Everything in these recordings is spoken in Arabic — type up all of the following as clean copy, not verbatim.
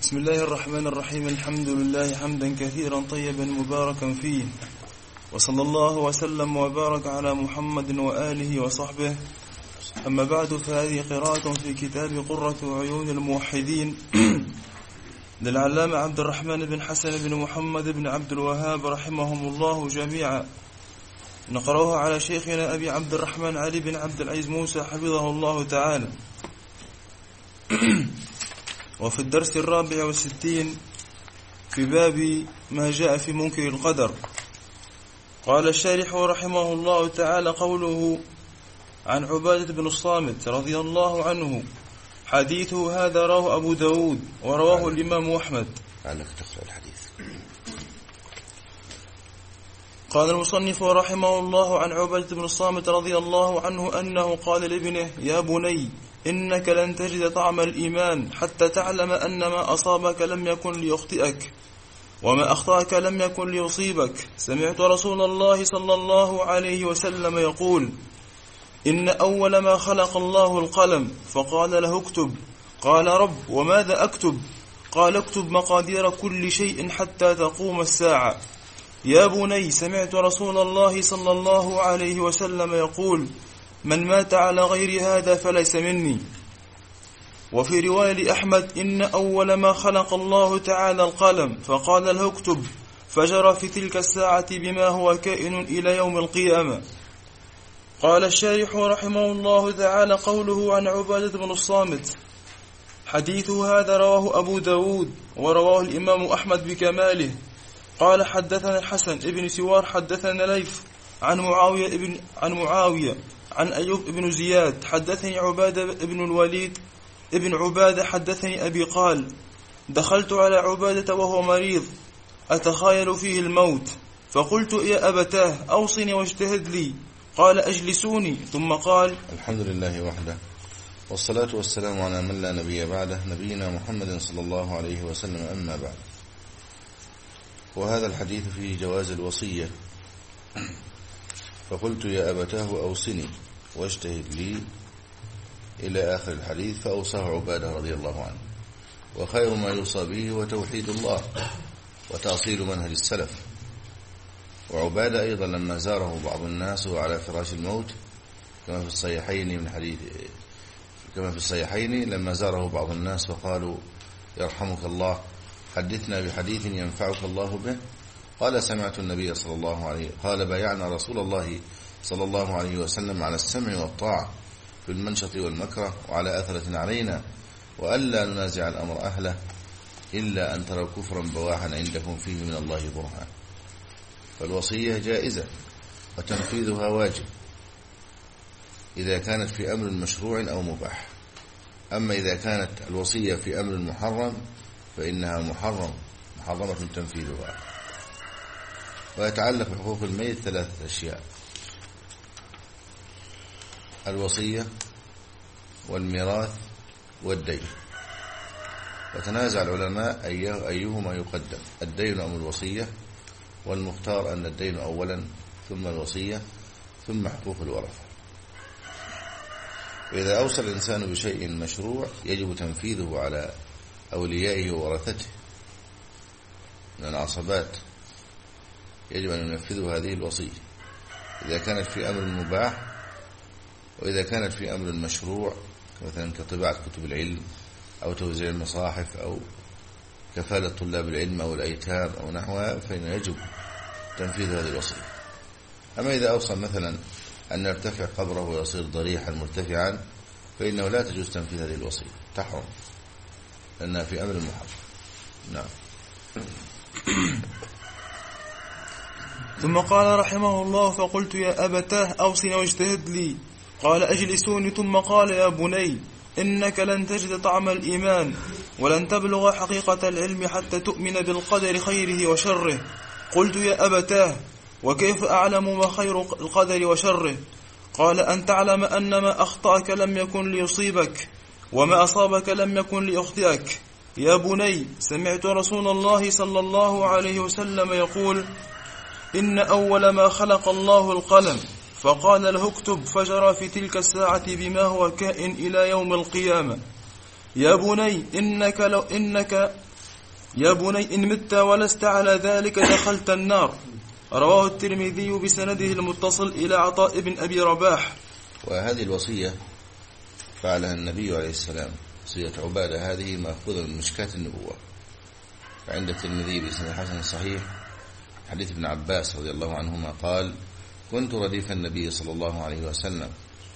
بسم الله الرحمن الرحيم. الحمد لله حمدا كثيرا طيبا مباركا فيه، وصلى الله وسلم وبارك على محمد وآله وصحبه. أما بعد، فهذه قراءة في كتاب قرة عيون الموحدين للعلامة عبد الرحمن بن حسن بن محمد بن عبد الوهاب رحمهم الله جميعا. نقرأها على شيخنا أبي عبد الرحمن علي بن عبد العزيز موسى حفظه الله تعالى. وفي الدرس 64 في باب ما جاء في منكر القدر، قال الشارح رحمه الله تعالى: قوله عن عبادة بن الصامت رضي الله عنه، حديثه هذا رواه أبو داود ورواه الإمام أحمد. لعلك تقرأ الحديث. قال المصنف رحمه الله: عن عبادة بن الصامت رضي الله عنه أنه قال لابنه: يا بني، إنك لن تجد طعم الإيمان حتى تعلم أن ما أصابك لم يكن ليخطئك، وما أخطأك لم يكن ليصيبك. سمعت رسول الله صلى الله عليه وسلم يقول: إن أول ما خلق الله القلم، فقال له اكتب. قال: رب، وماذا أكتب؟ قال: اكتب مقادير كل شيء حتى تقوم الساعة. يا بني، سمعت رسول الله صلى الله عليه وسلم يقول: من مات على غير هذا فليس مني. وفي رواية لأحمد: إن أول ما خلق الله تعالى القلم، فقال له اكتب، فجرى في تلك الساعة بما هو كائن إلى يوم القيامة. قال الشارح رحمه الله تعالى: قوله عن عبادة بن الصامت، حديثه هذا رواه أبو داود ورواه الإمام أحمد بكماله. قال: حدثنا الحسن ابن سوار حدثنا ليث عن معاوية عن أيوب بن زياد حدثني عبادة بن الوليد ابن عبادة حدثني أبي قال: دخلت على عبادة وهو مريض أتخايل فيه الموت، فقلت: يا أبتاه، أوصني واجتهد لي. قال: أجلسوني. ثم قال: الحمد لله وحده، والصلاة والسلام على من لا نبي بعده، نبينا محمد صلى الله عليه وسلم. أما بعد، وهذا الحديث فيه جواز الوصية. فقلت: يا أبتاه أوصني واجتهد لي إلى آخر الحديث، فأوصاه عبادة رضي الله عنه. وخير ما يوصى به وتوحيد الله وتأصيل منهج السلف. وعبادة أيضا لما زاره بعض الناس وعلى فراش الموت، كما في الصحيحين لما زاره بعض الناس وقالوا: يرحمك الله، حدثنا بحديث ينفعك الله به. قال: سمعت النبي صلى الله عليه وسلم قال: بايعنا رسول الله صلى الله عليه وسلم على السمع والطاعة في المنشط والمكره، وعلى أثرة علينا، وألا ننازع الأمر أهله إلا أن تروا كفرا بواحا عندكم فيه من الله برهان. فالوصية جائزة وتنفيذها واجب إذا كانت في أمر مشروع أو مباح. أما إذا كانت الوصية في أمر محرم فإنها محرمة تنفيذها. ويتعلق بحقوق الميت 3 أشياء: الوصية والميراث والدين. وتنازع العلماء أيهما يقدم، الدين أم الوصية، والمختار أن الدين أولا ثم الوصية ثم حقوق الورثة. وإذا أوصى الإنسان بشيء مشروع يجب تنفيذه على أوليائه وورثته من العصبات، يجب أن ينفذوا هذه الوصية إذا كانت في أمر مباح. وإذا كانت في أمر مشروع، مثلا كطباعة كتب العلم أو توزيع المصاحف أو كفالة طلاب العلم أو الأيتام أو نحوها، فإن يجب تنفيذ هذه الوصية. أما إذا أوصى مثلا أن يرتفع قبره ويصير ضريحا مرتفعا، فإنه لا تجوز تنفيذ هذه الوصية، تحرم لأنها في أمر محرم. نعم. ثم قال رحمه الله: فقلت: يا أبتاه أوصني واجتهد لي. قال: أجلسوني. ثم قال: يا بني، إنك لن تجد طعم الإيمان ولن تبلغ حقيقة العلم حتى تؤمن بالقدر خيره وشره. قلت: يا أبتاه، وكيف أعلم ما خير القدر وشره؟ قال: أن تعلم أن ما أخطأك لم يكن ليصيبك، وما أصابك لم يكن ليخطئك. يا بني، سمعت رسول الله صلى الله عليه وسلم يقول: إن أول ما خلق الله القلم، فقال له اكتب، فجرى في تلك الساعة بما هو كائن إلى يوم القيامة. يا بني، إنك يا بني إن مت ولست على ذلك دخلت النار. رواه الترمذي بسنده المتصل إلى عطاء بن أبي رباح. وهذه الوصية فعلها النبي عليه السلام، وصية عبادة هذه مأخوذة من مشكاة النبوة. فعند الترمذي بسند حسن صحيح حديث ابن عباس رضي الله عنهما قال: كنت رديف النبي صلى الله عليه وسلم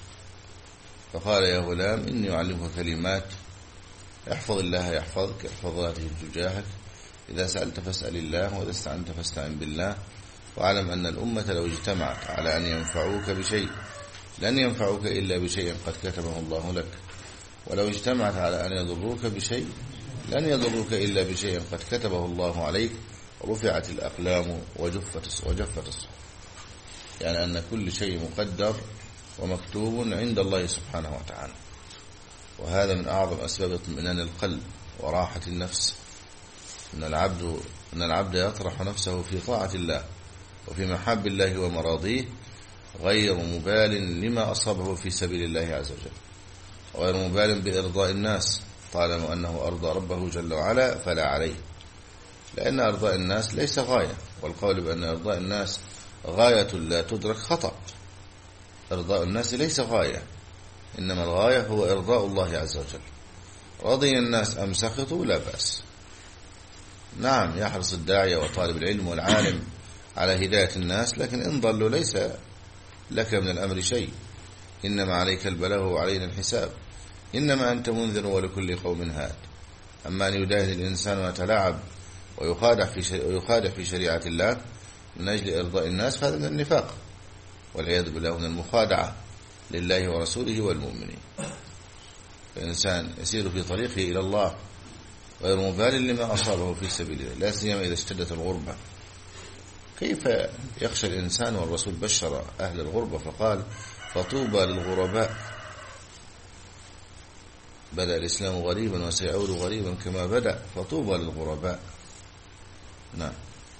فقال: يا غلام إني أعلمك كلمات احفظ الله يحفظك، احفظ ذاته تجاهك، إذا سألت فاسأل الله، وإذا استعنت فاستعن بالله، واعلم أن الأمة لو اجتمعت على أن ينفعوك بشيء لن ينفعوك إلا بشيء قد كتبه الله لك، ولو اجتمعت على أن يضروك بشيء لن يضروك إلا بشيء قد كتبه الله عليك، رفعت الأقلام وجفت الصحف. يعني أن كل شيء مقدر ومكتوب عند الله سبحانه وتعالى. وهذا من أعظم أسباب اطمئنان القلب وراحة النفس، أن العبد يطرح نفسه في طاعة الله وفي محاب الله ومراضيه، غير مبال لما أصابه في سبيل الله عز وجل، وغير مبال بإرضاء الناس طالما أنه أرضى ربه جل وعلا فلا عليه، لأن أرضاء الناس ليس غاية، والقول بأن أرضاء الناس غاية لا تدرك خطأ. إرضاء الناس ليس غاية، إنما الغاية هو إرضاء الله عز وجل. رضي الناس أم سخطوا لا بأس. نعم، يحرص الداعية وطالب العلم والعالم على هداية الناس، لكن إن ضلوا ليس لك من الأمر شيء، إنما عليك البلاغ وعلينا الحساب، إنما أنت منذر ولكل قوم هاد. أما أن يداهن الإنسان ويتلاعب ويخادع في شريعة الله من أجل إرضاء الناس، فهذا من النفاق والعياذ بالله، من المخادعة لله ورسوله والمؤمنين. الإنسان يسير في طريقه إلى الله غير مبال لما أصابه في سبيل الله، لا سيما إذا اشتدت الغربة. كيف يخشى الإنسان والرسول بشر أهل الغربة فقال: فطوبى للغرباء، بدأ الإسلام غريبا وسيعود غريبا كما بدأ، فطوبى للغرباء. نعم.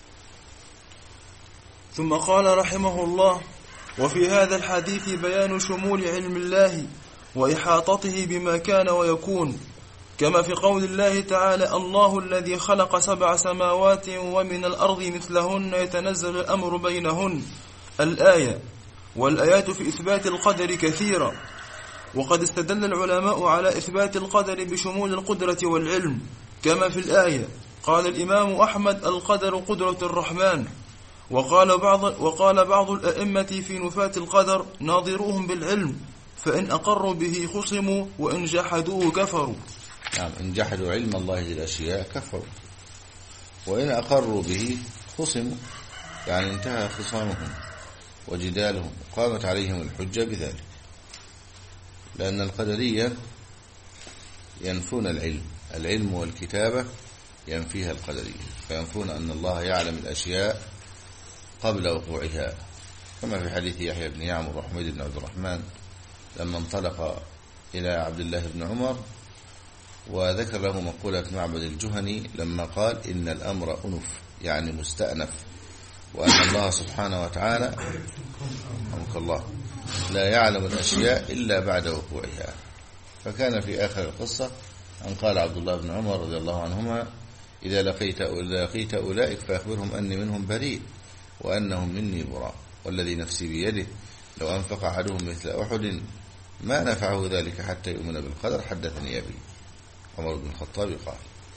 ثم قال رحمه الله: وفي هذا الحديث بيان شمول علم الله وإحاطته بما كان ويكون، كما في قول الله تعالى: الله الذي خلق 7 سماوات ومن الأرض مثلهن يتنزل الأمر بينهن، الآية. والآيات في إثبات القدر كثيرة، وقد استدل العلماء على إثبات القدر بشمول القدرة والعلم، كما في الآية. قال الإمام أحمد: القدر قدرة الرحمن. وقال بعض الأئمة في نفاة القدر: ناظروهم بالعلم، فإن أقروا به خصموا وإن جحدوه كفروا. نعم، إن جحدوا علم الله للأشياء كفروا، وإن أقروا به خصموا، يعني انتهى خصامهم وجدالهم وقامت عليهم الحجة بذلك. لأن القدرية ينفون العلم والكتابة ينفيها القدرية، فينفون أن الله يعلم الأشياء قبل وقوعها، كما في حديث يحيى بن يعمر وحميد بن عبد الرحمن لما انطلق إلى عبد الله بن عمر وذكر له مقولة معبد الجهني لما قال: إن الأمر أنف، يعني مستأنف، وأن الله سبحانه وتعالى رحمك الله لا يعلم الأشياء إلا بعد وقوعها. فكان في آخر القصة أن قال عبد الله بن عمر رضي الله عنهما: إذا لقيت أولئك فأخبرهم أني منهم بريء وأنهم مني براء، والذي نفسي بيده لو أنفق أحدهم مثل أحد ما نفعه ذلك حتى يؤمن بالقدر. حدثني أبي. عمر بن الخطاب قال.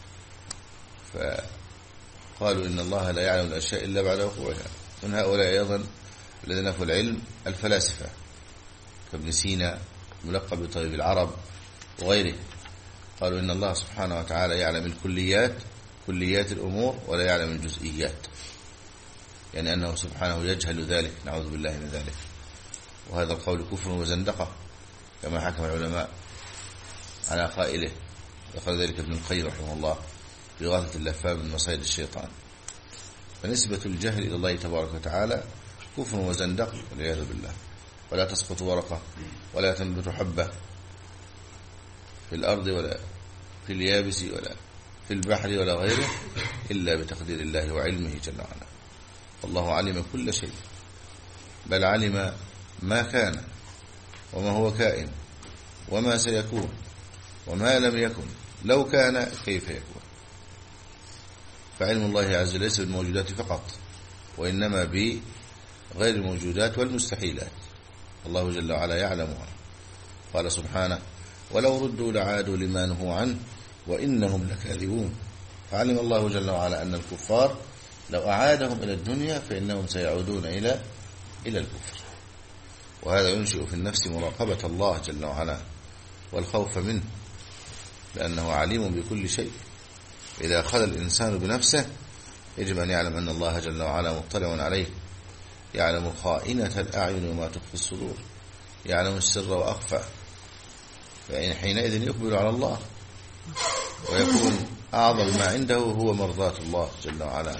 فقالوا إن الله لا يعلم الأشياء إلا بعد وقوعها. من هؤلاء أيضا الذين نفوا العلم الفلاسفة كابن سينا ملقب بطبيب العرب وغيره، قالوا إن الله سبحانه وتعالى يعلم كليات الأمور ولا يعلم الجزئيات، يعني أنه سبحانه يجهل ذلك، نعوذ بالله من ذلك. وهذا القول كفر وزندقة كما حكم العلماء على قائله، ذكر ذلك ابن القيم رحمه الله في إغاثة اللفام من مصائد الشيطان. فنسبة الجهل إلى الله تبارك وتعالى كفر وزندق والعياذ بالله. ولا تسقط ورقة ولا تنبت حبة في الأرض ولا في اليابس ولا في البحر ولا غيره إلا بتقدير الله وعلمه جل وعلا. الله علم كل شيء، بل علم ما كان وما هو كائن وما سيكون وما لم يكن، لو كان كيف يكون. فعلم الله عز وجل ليس بالموجودات فقط، وإنما بغير الموجودات والمستحيلات، الله جل وعلا يعلمها. قال سبحانه: ولو ردوا لعادوا لما نهوا عنه وإنهم لكاذبون. فعلم الله جل وعلا أن الكفار لو أعادهم إلى الدنيا فإنهم سيعودون إلى الكفر، وهذا ينشئ في النفس مراقبة الله جل وعلا والخوف منه، لأنه عليم بكل شيء. إذا خلى الإنسان بنفسه يجب أن يعلم أن الله جل وعلا مطلع عليه، يعلم خائنة الأعين وما تخفي الصدور، يعلم السر وأخفى، فإن حينئذ يقبل على الله ويكون أعظم ما عنده هو مرضاة الله جل وعلا.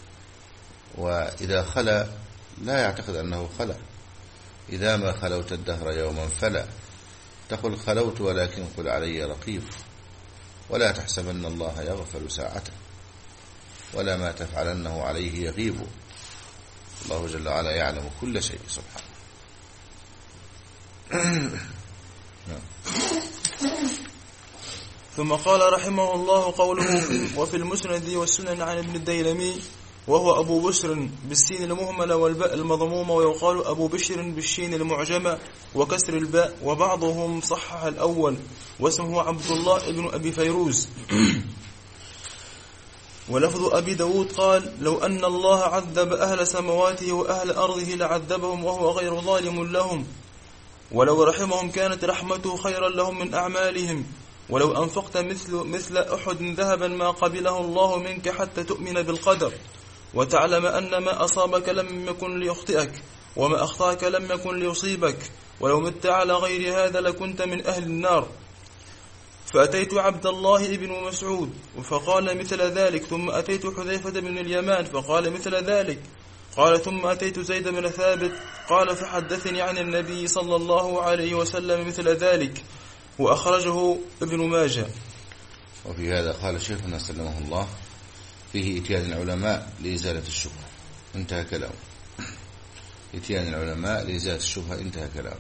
وإذا خلى لا يعتقد أنه خلى. إذا ما خلوت الدهر يوما فلا تقل خلوت ولكن قل علي رقيب، ولا تحسبن الله يغفل ساعة ولا ما تفعلنه عليه يغيب. الله جل وعلا يعلم كل شيء سبحانه. ثم قال رحمه الله قوله: وفي المسند والسنن عن ابن الديلمي، وهو أبو بشر بالسين المهملة والباء المضمومة، ويقال أبو بشر بالشين المعجمة وكسر الباء، وبعضهم صحح الأول واسمه عبد الله ابن أبي فيروز. ولفظ أبي داود قال: لو أن الله عذب أهل سمواته وأهل أرضه لعذبهم وهو غير ظالم لهم، ولو رحمهم كانت رحمته خيرا لهم من أعمالهم، ولو أنفقت مثل أحد ذهبا ما قبله الله منك حتى تؤمن بالقدر وتعلم أن ما أصابك لم يكن ليخطئك وما أخطأك لم يكن ليصيبك، ولو مت على غير هذا لكنت من أهل النار. فأتيت عبد الله ابن مسعود فقال مثل ذلك، ثم أتيت حذيفة بن اليمان فقال مثل ذلك، قال ثم أتيت زيد بن ثابت قال فحدثني عن النبي صلى الله عليه وسلم مثل ذلك، وأخرجه ابن ماجه. وفي هذا قال شيخنا سلمه الله: فيه إتيان العلماء لإزالة الشبهة، انتهى كلامه. إتيان العلماء لإزالة الشبهة، انتهى كلامه.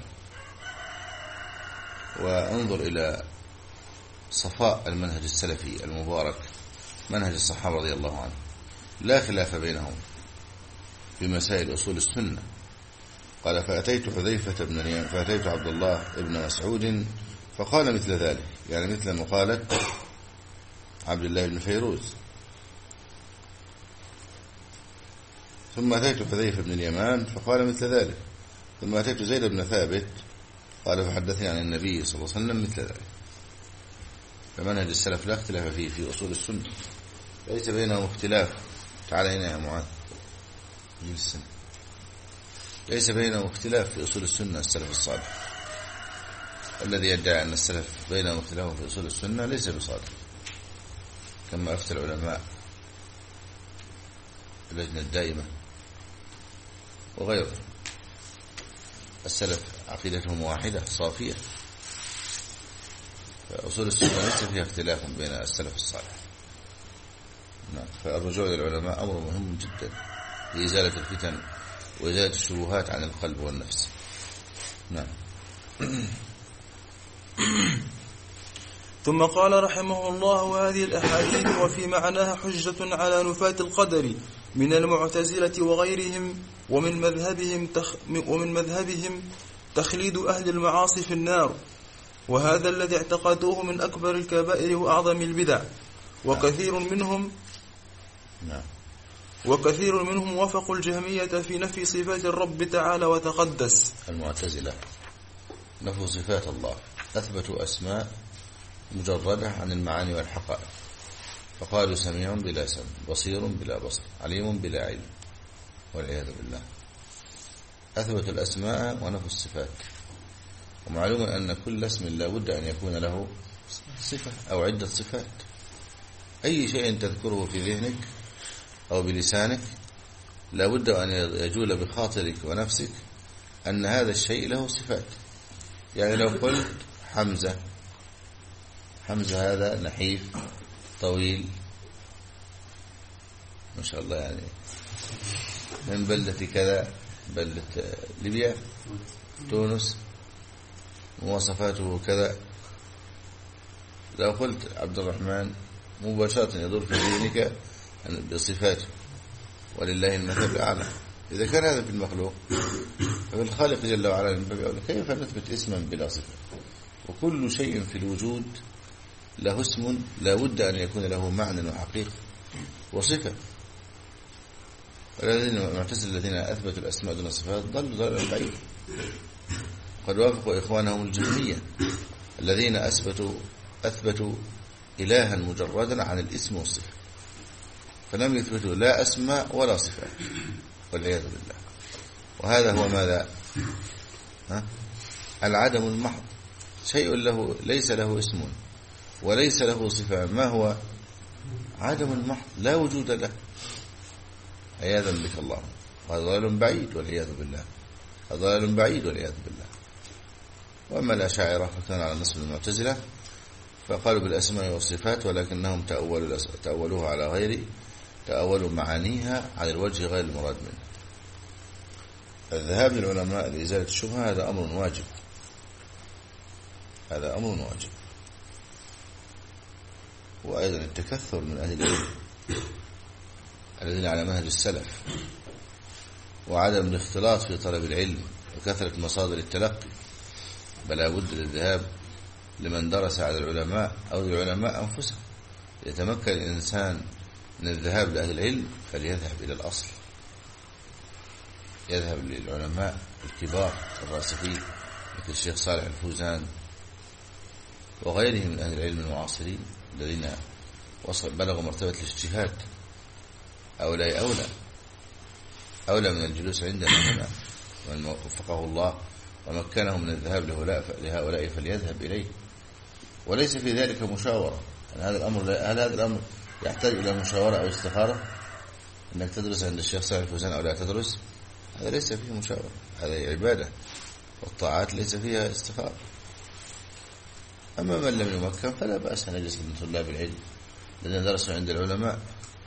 وانظر إلى صفاء المنهج السلفي المبارك، منهج الصحابة رضي الله عنهم، لا خلاف بينهم في مسائل أصول السنة. قال: فأتيت حذيفة بن اليمان فأتيت عبد الله بن مسعود فقال مثل ذلك، يعني مثل مقالة عبد الله بن فيروز. ثم أتيت حذيفة بن اليمان فقال مثل ذلك، ثم أتيت زيد بن ثابت قال فحدثني عن النبي صلى الله عليه وسلم مثل ذلك. فمنهج السلف لا اختلاف فيه في أصول السنة، ليس بينهم اختلاف. تعال هنا يا معاذ، ليس بينهم اختلاف في أصول السنة. السلف الصالح الذي يدعي أن السلف بينهم اختلاف في أصول السنة ليس بصادق، كما أفتى العلماء اللجنة الدائمة وغيره. السلف عقيدتهم واحدة صافية، فأصول السنة ليس فيها اختلاف بين السلف الصالح. فالرجوع للعلماء أمر مهم جدا لإزالة الفتن وإزالة الشبهات عن القلب والنفس. نعم. ثم قال رحمه الله: هذه الأحاديث وفي معناها حجة على نفاة القدر من المعتزلة وغيرهم، ومن مذهبهم تخليد أهل المعاصي في النار، وهذا الذي اعتقدوه من أكبر الكبائر وأعظم البدع. وكثير منهم وافقوا الجهمية في نفي صفات الرب تعالى وتقدس. المعتزلة نفوا صفات الله، أثبتوا أسماء مجردة عن المعاني والحقائق، فقالوا سميع بلا سمع، بصير بلا بصر، عليم بلا علم، والعياذ بالله. أثبتوا الأسماء ونفوا الصفات. ومعلوم أن كل اسم لا بد أن يكون له صفة أو عدة صفات. أي شيء تذكره في ذهنك أو بلسانك لا بد أن يجول بخاطرك ونفسك أن هذا الشيء له صفات. يعني لو قلت حمزة هذا نحيف طويل ما شاء الله، يعني من بلدة كذا، بلدة ليبيا تونس، مواصفاته كذا. لو قلت عبد الرحمن مباشرة يدور في ذهنك بصفاته، ولله المثل الأعلى. إذا كان هذا في المخلوق ففي الخالق جل وعلا من باب أولى. كيف نثبت اسما بلا صفة؟ وكل شيء في الوجود له اسم لا بد أن يكون له معنى وحقيقة وصفة. والذين المعتزلة الذين أثبتوا الأسماء دون الصفات ضلوا ضلالا بعيدا. قد وافقوا إخوانهم الجهمية الذين أثبتوا إلها مجردا عن الاسم والصفة، فلم يثبتوا لا أسماء ولا صفات والعياذ بالله. وهذا هو ماذا؟ العدم المحض. شيء له ليس له اسم وليس له صفة، ما هو؟ عدم المحض، لا وجود له، عياذا بك الله. هذا ضلال بعيد والعياذ بالله، هذا ضلال بعيد والعياذ بالله. وأما الأشاعرة فكان على نصب المعتزلة فقالوا بالأسماء والصفات، ولكنهم تأولوها على غير تأولوا معانيها على الوجه غير المراد منه. الذهاب للعلماء لإزالة الشبهة هذا أمر واجب، هذا أمر واجب. وأيضا التكثر من أهل العلم الذين على منهج السلف، وعدم الاختلاط في طلب العلم، وكثرة مصادر التلقي، بل لابد للذهاب لمن درس على العلماء أو للعلماء أنفسهم. يتمكن الإنسان من الذهاب لأهل العلم فليذهب إلى الأصل، يذهب للعلماء الكبار الراسخين مثل الشيخ صالح الفوزان وغيرهم من أهل العلم المعاصرين الذين بلغوا مرتبة الاجتهاد. أولى من الجلوس عندنا هنا، ومن وفقه الله ومكنه من الذهاب لهؤلاء فليذهب إليه، وليس في ذلك مشاورة. هل هذا الأمر يحتاج إلى مشاورة أو استخارة؟ أنك تدرس عند الشيخ صالح الفوزان أو لا تدرس، هذا ليس فيه مشاورة، هذا عبادة، والطاعات ليس فيها استخارة. أما من لم يمكن فلا بأس أن يجلس من طلاب العلم الذين درسوا عند العلماء.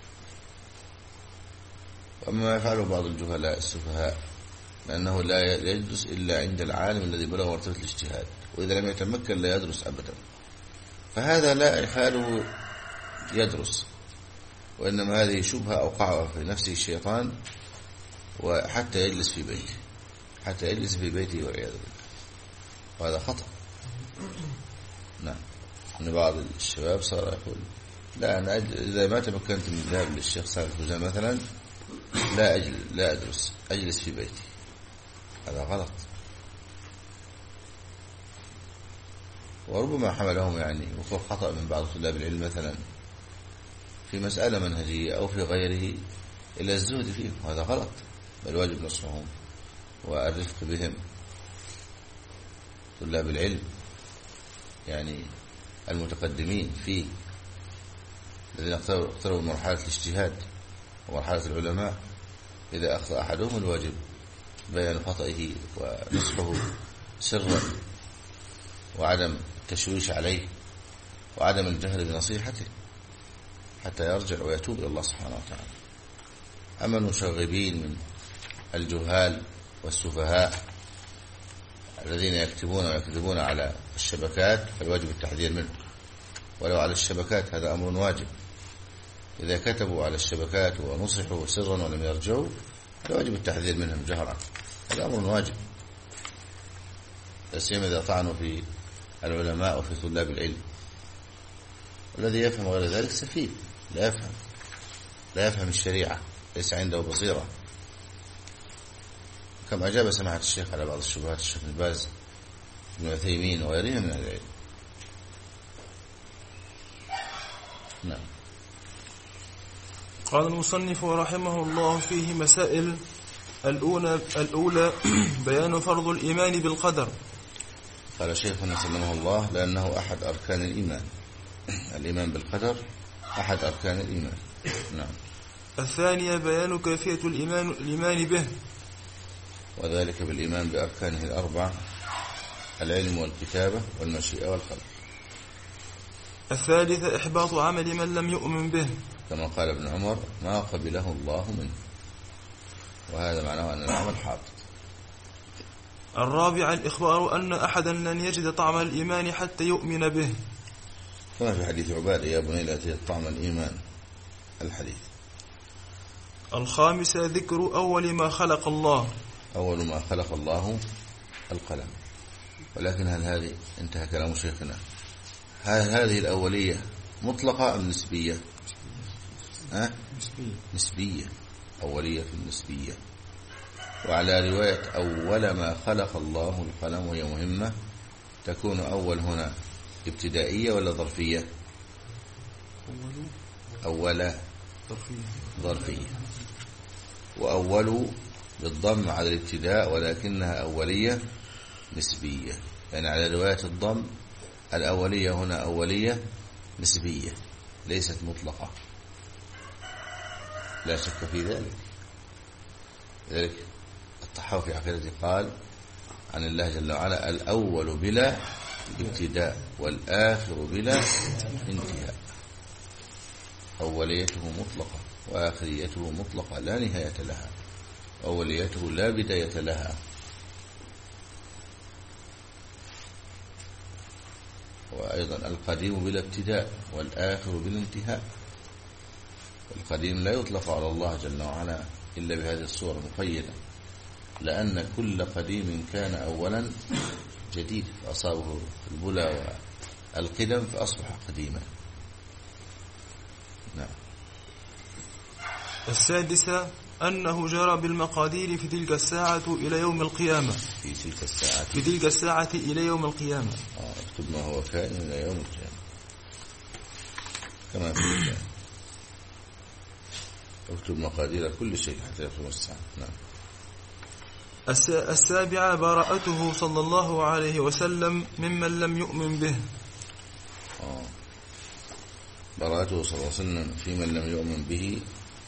وأما ما يفعله بعض الجهلاء السفهاء لأنه لا يجلس إلا عند العالم الذي بلغ مرتبة الاجتهاد، وإذا لم يتمكن لا يدرس أبدا، فهذا لا يحاله يدرس، وإنما هذه شبهة أوقعها في نفسه الشيطان، وحتى يجلس في بيته والعياذ بالله، وهذا خطأ. نعم. أن بعض الشباب صار يقول لا أنا إذا ما تمكنت من الذهاب للشيخ صالح الفوزان مثلا لا أدرس، أجلس في بيتي. هذا غلط، وربما حملهم وقوع خطأ من بعض طلاب العلم مثلا في مسألة منهجية أو في غيره إلى الزهد فيهم، وهذا غلط، بل واجب نصحهم والرفق بهم. طلاب العلم المتقدمين فيه الذين اقتربوا مرحلة الاجتهاد ومرحلة العلماء، إذا أخطأ أحدهم الواجب بيان خطئه ونصحه سرا، وعدم التشويش عليه، وعدم الجهل بنصيحته حتى يرجع ويتوب إلى الله سبحانه وتعالى. أما المشغبين من الجهال والسفهاء الذين يكتبون ويكذبون على الشبكات فالواجب التحذير منه، ولو على الشبكات هذا أمر واجب. إذا كتبوا على الشبكات ونصحوا سرا ولم يرجعوا فالواجب التحذير منهم جهرا، هذا أمر واجب، لا سيما إذا طعنوا في العلماء وفي طلاب العلم. والذي يفهم غير ذلك سفيه، لا يفهم الشريعة، ليس عنده بصيرة. كما أجاب سماحة الشيخ على بعض الشبهات الشيخ ابن باز ابن عثيمين وغيرهم من أهل العلم. نعم. قال المصنف رحمه الله فيه مسائل. الأولى بيان فرض الإيمان بالقدر. قال شيخنا سلمه الله لأنه أحد أركان الإيمان، الإيمان بالقدر أحد أركان الإيمان. نعم. الثانية بيان كيفية الإيمان به، وذلك بالإيمان بأركانه الأربع: العلم والكتابة والمشيئة والخلق. الثالثة إحباط عمل من لم يؤمن به، كما قال ابن عمر: ما قبله الله منه، وهذا معناه أن العمل حاطط. الرابعة الإخبار أن أحدا لن يجد طعم الإيمان حتى يؤمن به، كما في حديث عبادة: يا بني لا تجد طعم الإيمان، الحديث. الخامسة ذكر أول ما خلق الله. أول ما خلق الله القلم. ولكن هل هذه، انتهى كلام شيخنا، هل هذه الأولية مطلقة أم نسبية؟ نسبية. أولية نسبية. وعلى رواية أول ما خلق الله القلم، وهي مهمة، تكون أول هنا ابتدائية ولا ظرفية؟ أولا ظرفية. وأول بالضم على الابتداء، ولكنها أولية نسبية. يعني على رواية الضم الأولية هنا أولية نسبية ليست مطلقة، لا شك في ذلك. لذلك الطحاوي في عقيدته قال عن الله جل وعلا: الأول بلا ابتداء والآخر بلا انتهاء. أوليته مطلقة وآخريته مطلقة لا نهاية لها، أوليته لا بداية لها. وأيضا القديم بلا ابتداء والآخر بلا انتهاء. القديم لا يطلق على الله جل وعلا إلا بهذه الصورة مقيدة، لأن كل قديم كان أولا جديد، فأصابه البلى والقدم فأصبح قديما. نعم. السادسة أنه جرى بالمقادير في تلك الساعة إلى يوم القيامة. في تلك الساعة إلى يوم القيامة. اكتب ما هو كائن إلى يوم القيامة كما في الكائن. اكتب مقادير كل شيء حتى يقوم الساعة. نعم. السابعة براءته صلى الله عليه وسلم ممن لم يؤمن به. براءته صلى الله عليه وسلم في من لم يؤمن به.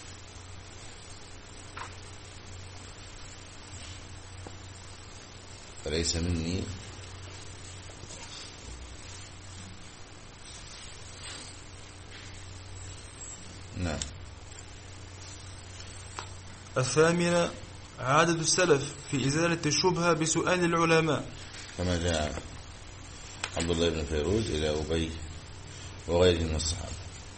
فليس مني. نعم. الثامنة عادة السلف في إزالة الشبهة بسؤال العلماء، كما جاء عبد الله بن فيروز إلى أبي وغيره من الصحابة.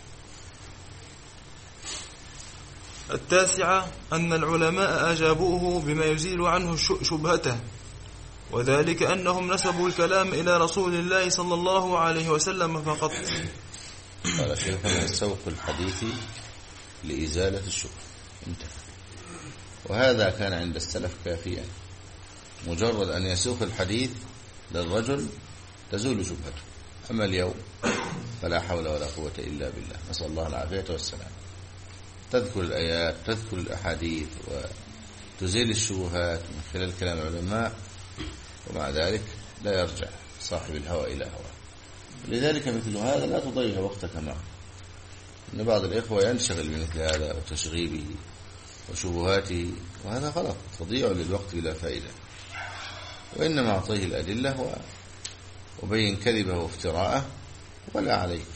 التاسعة أن العلماء أجابوه بما يزيل عنه شبهته، وذلك أنهم نسبوا الكلام إلى رسول الله صلى الله عليه وسلم فقط. قال شيخنا: سوق الحديث لإزالة الشبهة. انتهى. وهذا كان عند السلف كافيا، مجرد أن يسوق الحديث للرجل تزول شبهته. أما اليوم فلا حول ولا قوة إلا بالله، نسأل الله العافية والسلام. تذكر الآيات، تذكر الأحاديث، وتزيل الشبهات من خلال كلام العلماء، ومع ذلك لا يرجع صاحب الهوى إلى هوى. لذلك مثل هذا لا تضيع وقتك معه. إن بعض الإخوة ينشغل بمثل هذا وتشغيبه وشبهاته، وهذا غلط، تضيع للوقت بلا فائدة. وإنما أعطيه الأدلة وبين كذبه وافتراءه ولا عليك.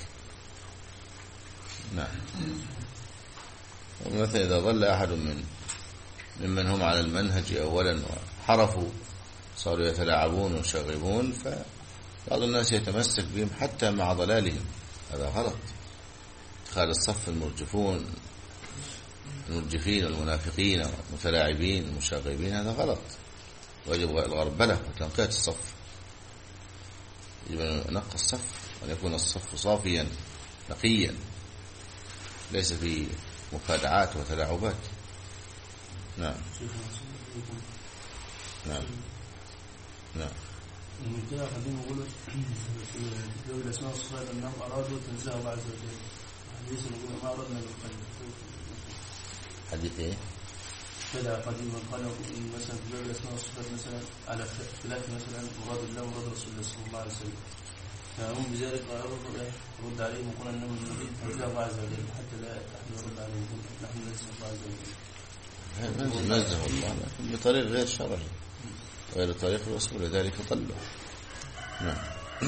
نعم. ومثلا إذا ظل أحد ممن هم على المنهج أولا وحرفوا صاروا يتلاعبون ويشغبون، فبعض الناس يتمسك بهم حتى مع ضلالهم. هذا غلط. ادخال الصف المرجفين والمنافقين والمتلاعبين والمشاغبين، هذا غلط. ويجب الغربلة وتنقية الصف. يجب أن ننقى الصف وأن يكون الصف صافيا نقيا، ليس فيه مخادعات وتلاعبات. نعم. نعم. نعم. المنتهى قديم يقول في الأسماء والصفات أنهم أرادوا تنزيه الله عز وجل. حديث يقول ما أردنا بالقلب. حديث إيه؟ كذا قديما قالوا مثلا في الأسماء والصفات مثلا على خلاف مثلا مراد الله ومراد رسول الله صلى الله عليه وسلم، فهم بذلك رد عليهم وقال أنهم نريد تنزيه الله عز وجل حتى لا أحد يرد عليهم. نحن ننزه الله عز وجل. ننزه الله لكن بطريق غير شرعي، غير طريق الرسول، لذلك طلوا. نعم.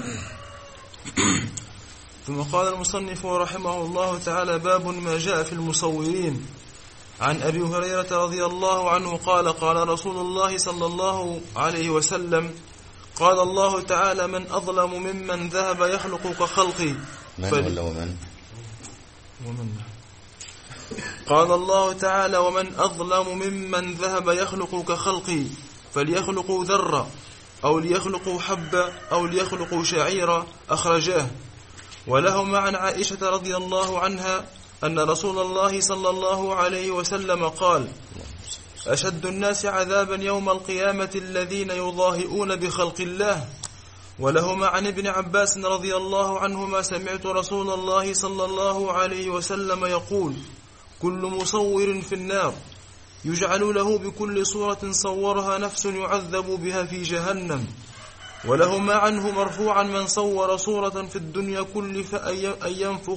ثم قال المصنف رحمه الله تعالى: باب ما جاء في المصورين. عن أبي هريرة رضي الله عنه قال: قال رسول الله صلى الله عليه وسلم: قال الله تعالى: من أظلم ممن ذهب يخلق كخلقي. من ولا ومن؟ قال الله تعالى: ومن أظلم ممن ذهب يخلق كخلقي فليخلقوا ذرة أو ليخلقوا حبة أو ليخلقوا شعيرا، أخرجاه. ولهما عن عائشة رضي الله عنها أن رسول الله صلى الله عليه وسلم قال: أشد الناس عذابا يوم القيامة الذين يضاهئون بخلق الله. ولهما عن ابن عباس رضي الله عنهما: سمعت رسول الله صلى الله عليه وسلم يقول: كل مصور في النار، يجعل له بكل صورة صورها نفس يعذب بها في جهنم. ولهما عنه مرفوعا: من صور صورة في الدنيا كلف أن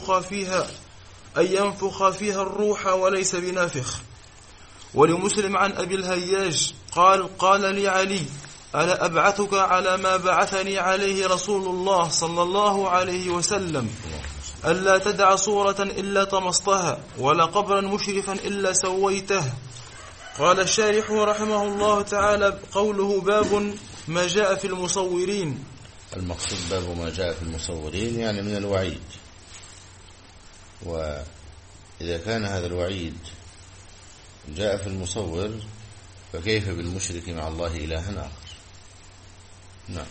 ينفخ فيها الروح وليس بنافخ. ولمسلم عن أبي الهياج قال لي علي: ألا أبعثك على ما بعثني عليه رسول الله صلى الله عليه وسلم، ألا تدع صورة إلا طمستها ولا قبرا مشرفا إلا سويته. قال الشارح رحمه الله تعالى: قوله باب ما جاء في المصورين. المقصود باب ما جاء في المصورين يعني من الوعيد، وإذا كان هذا الوعيد جاء في المصور فكيف بالمشرك مع الله إلها آخر؟ نعم.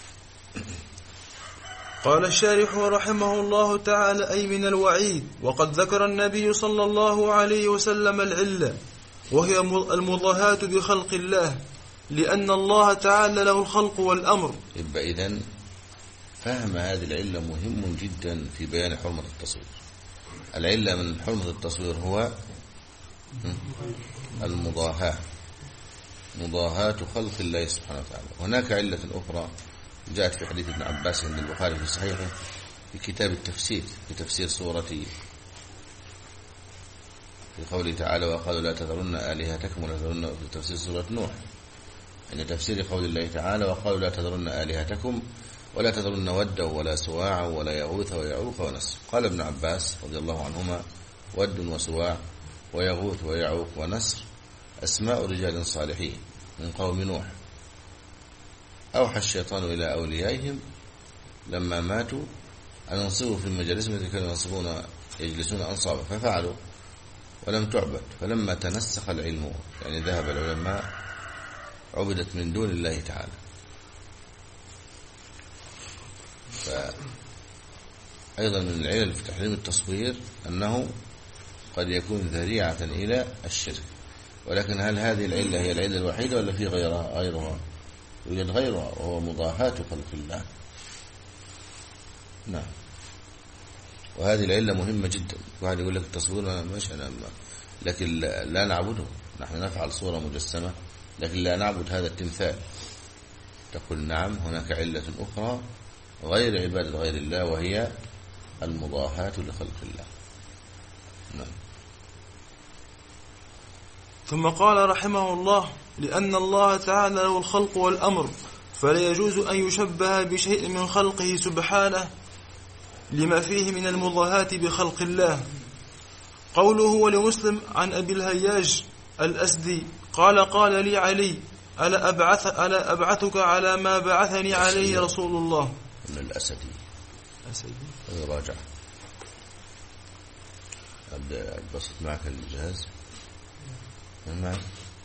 قال الشارح رحمه الله تعالى: أي من الوعيد. وقد ذكر النبي صلى الله عليه وسلم العلة، وهي المضاهاة بخلق الله، لأن الله تعالى له الخلق والأمر. يبقى إذن فهم هذه العلة مهم جدا في بيان حرمة التصوير. العلة من حرمة التصوير هو المضاهاة، مضاهاة خلق الله سبحانه وتعالى. هناك علة أخرى جاءت في حديث ابن عباس عند البخاري في صحيحه في كتاب التفسير، في تفسير سورة، في قوله تعالى: وقالوا لا تذرن آلهتكم ولا تذرن، في تفسير سورة نوح، عند تفسير قول الله تعالى: وقالوا لا تذرن آلهتكم ولا تذرن ودا ولا سواعا ولا يغوث ويعوق ونسر. قال ابن عباس رضي الله عنهما: ود وسواع ويغوث ويعوق ونسر أسماء رجال صالحين من قوم نوح، أوحى الشيطان إلى أوليائهم لما ماتوا أن ينصبوا في المجالس التي كانوا يجلسون أنصابا، ففعلوا ولم تعبد، فلما تنسخ العلم يعني ذهب العلماء عبدت من دون الله تعالى. فأيضا من العلل في تحريم التصوير أنه قد يكون ذريعة إلى الشرك. ولكن هل هذه العلة هي العلة الوحيدة ولا في غيرها؟ يوجد غيرها، وهو مضاهاة خلق الله. نعم. وهذه العلة مهمة جدا. واحد يقول لك التصوير ماشي، لكن لا نعبده، نحن نفعل صورة مجسمة لكن لا نعبد هذا التمثال. تقول نعم، هناك علة أخرى غير عبادة غير الله، وهي المضاهاة لخلق الله. نعم. ثم قال رحمه الله: لأن الله تعالى له الخلق والأمر، فلا يجوز أن يشبه بشيء من خلقه سبحانه لما فيه من المضاهاة بخلق الله. قوله: ولمسلم عن أبي الهياج الأسدي قال لي علي: ألا أبعثك على ما بعثني عليه رسول الله. من الأسدي راجع. أبسط معك الجهاز معك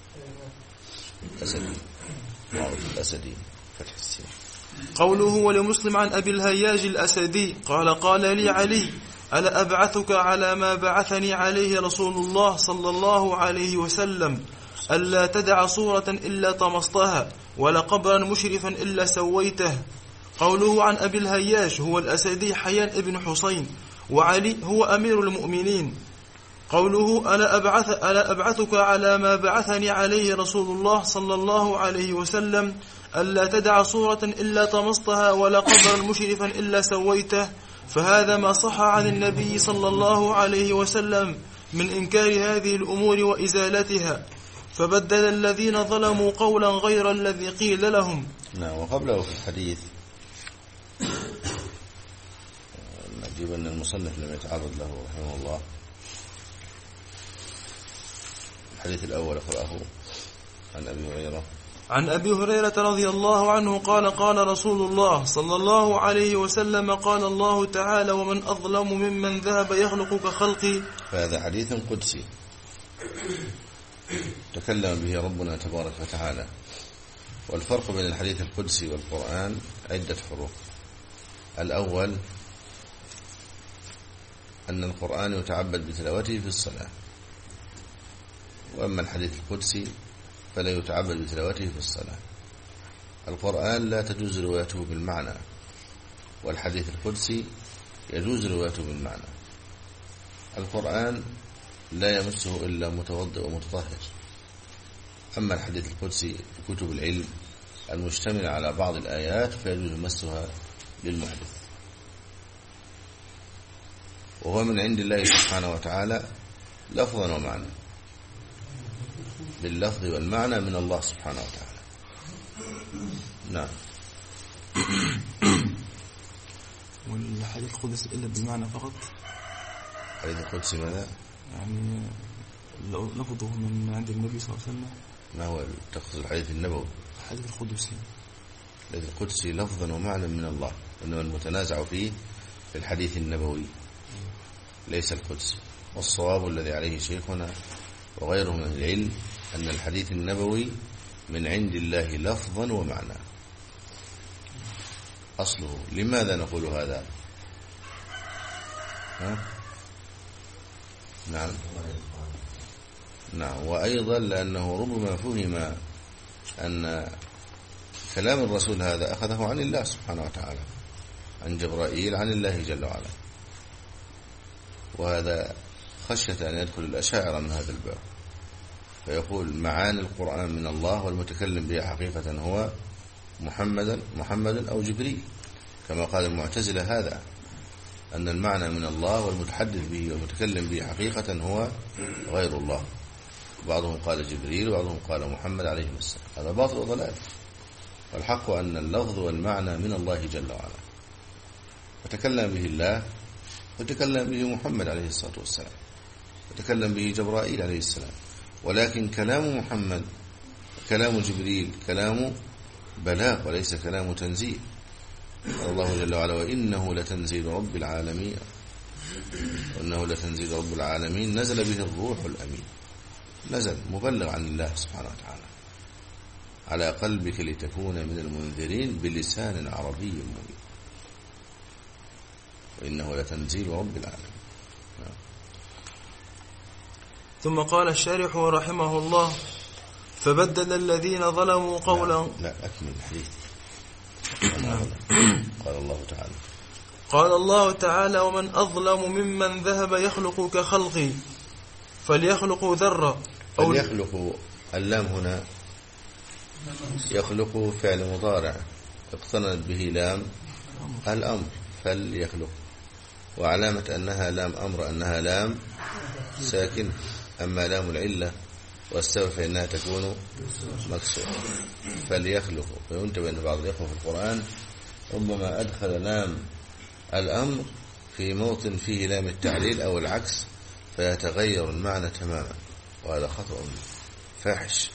أسدي، معروف الأسدي فتح السين. قوله: ولمسلم عن أبي الهياج الأسدي قال لي علي: ألا أبعثك على ما بعثني عليه رسول الله صلى الله عليه وسلم، ألا تدع صورة إلا طمستها ولا قبرا مشرفا إلا سويته. قوله عن أبي الهياج هو الأسدي حيان ابن حسين، وعلي هو أمير المؤمنين. قوله: ألا أبعثك على ما بعثني عليه رسول الله صلى الله عليه وسلم، ألا تدع صورة إلا طمستها ولا قبرا مشرفا إلا سويته. فهذا ما صح عن النبي صلى الله عليه وسلم من إنكار هذه الأمور وإزالتها، فبدل الذين ظلموا قولا غير الذي قيل لهم. نعم. وقبله في الحديث نجيب أن المصنف لم يتعرض له رحمه الله. الحديث الأول قرأه عن أبي هريرة عن أبي هريرة رضي الله عنه قال قال رسول الله صلى الله عليه وسلم قال الله تعالى ومن أظلم ممن ذهب يخلق كخلقي. فهذا حديث قدسي تكلم به ربنا تبارك وتعالى. والفرق بين الحديث القدسي والقرآن عدة فروق. الأول أن القرآن يتعبد بتلاوته في الصلاة، وأما الحديث القدسي فلا يتعبد بتلاوته في الصلاة. القرآن لا تجوز روايته بالمعنى، والحديث القدسي يجوز روايته بالمعنى. القرآن لا يمسه إلا متوضئ ومتطهر، أما الحديث القدسي في كتب العلم المشتملة على بعض الآيات فيجوز مسها للمحدث، وهو من عند الله سبحانه وتعالى لفظا ومعنى، باللفظ والمعنى من الله سبحانه وتعالى. نعم. والحديث القدسي إلا بالمعنى فقط؟ الحديث القدسي ماذا؟ يعني لفظه من عند النبي صلى الله عليه وسلم. ما هو تقصد الحديث النبوي؟ الحديث القدسي. الحديث القدسي لفظا ومعنى من الله، إنما المتنازع فيه في الحديث النبوي ليس القدسي. والصواب الذي عليه شيخنا وغيره من العلم أن الحديث النبوي من عند الله لفظا ومعنى أصله. لماذا نقول هذا؟ نعم. وأيضا لأنه ربما فهم أن كلام الرسول هذا أخذه عن الله سبحانه وتعالى، عن جبرائيل عن الله جل وعلا، وهذا خشية أن يدخل الأشاعرة من هذا الباب، فيقول معاني القرآن من الله والمتكلم بها حقيقة هو محمد أو جبريل، كما قال المعتزلة هذا، أن المعنى من الله والمتحدث به والمتكلم به حقيقة هو غير الله. بعضهم قال جبريل وبعضهم قال محمد عليه السلام. هذا باطل وضلال، والحق أن اللفظ والمعنى من الله جل وعلا، وتكلم به الله وتكلم به محمد عليه الصلاة والسلام، وتكلم به جبرائيل عليه السلام، ولكن كلام محمد كلام جبريل كلام بلاغ وليس كلام تنزيل. قال الله جل وعلا وإنه لتنزيل رب العالمين، وإنه لتنزيل رب العالمين نزل به الروح الأمين، نزل مبلغ عن الله سبحانه وتعالى على قلبك لتكون من المنذرين بلسان عربي مبين، وإنه لتنزيل رب العالمين. ثم قال الشارح رحمه الله فبدل الذين ظلموا قولا. لا أكمل الحديث. قال الله تعالى ومن أظلم ممن ذهب يخلق كخلقي فليخلقوا ذرة. فليخلقوا اللام هنا يخلق فعل مضارع اقترنت به لام الأمر فليخلق، وعلامة أنها لام أمر أنها لام ساكن، أما لام العلة والسبب فإنها تكون مكسورة. فليخلقوا. وينتبه أن بعض الإخوة في القرآن ربما أدخل لام الأمر في موطن فيه لام التعليل أو العكس فيتغير المعنى تماما، وهذا خطأ فاحش،